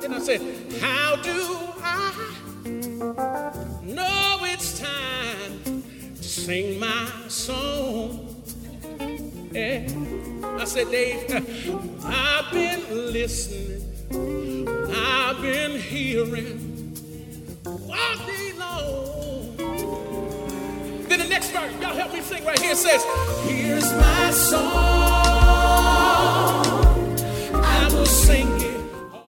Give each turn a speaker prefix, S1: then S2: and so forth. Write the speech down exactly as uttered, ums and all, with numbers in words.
S1: And I said, how do I know it's time to sing my song? Yeah. I said, Dave, I've been listening, I've been hearing all day long. Then the next part, y'all help me sing right here, says, here's my song.